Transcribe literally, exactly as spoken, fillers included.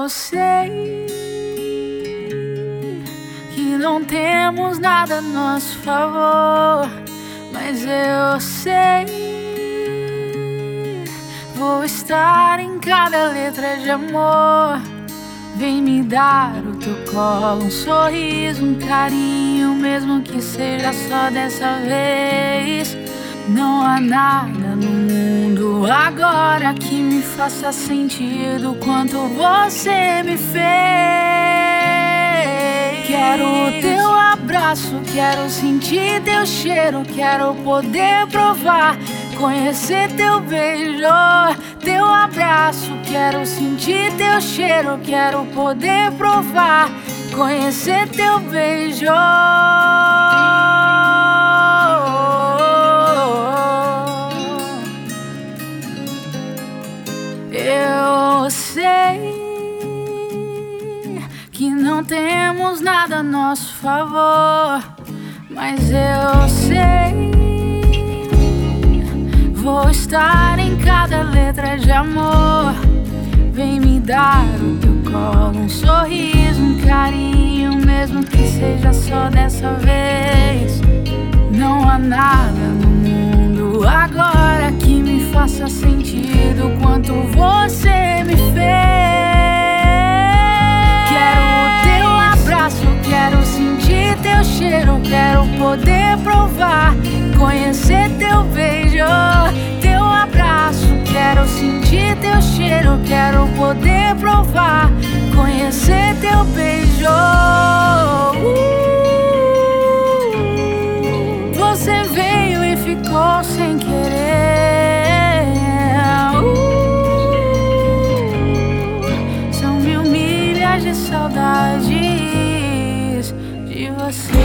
Eu sei que não temos nada a nosso favor, mas eu sei, vou estar em cada letra de amor. Vem me dar o teu colo, um sorriso, um carinho, mesmo que seja só dessa vez. Não há nada no mundo agora que me faça sentir o quanto você me fez. Quero o teu abraço, quero sentir teu cheiro, quero poder provar, conhecer teu beijo, teu abraço. Quero sentir teu cheiro, quero poder provar, conhecer teu beijo. Eu sei que não temos nada a nosso favor, mas eu sei, vou estar em cada letra de amor. Vem me dar o teu colo, um sorriso, um carinho, mesmo que seja só dessa vez. Não há nada no mundo agora que me faça sentir o quanto você me fez. Quero o teu abraço, quero sentir teu cheiro, quero poder provar, conhecer teu beijo, teu abraço. Quero sentir teu cheiro, quero poder provar, conhecer teu beijo. uh, Você veio e ficou sem querer. uh, São mil milhas de saudades de você.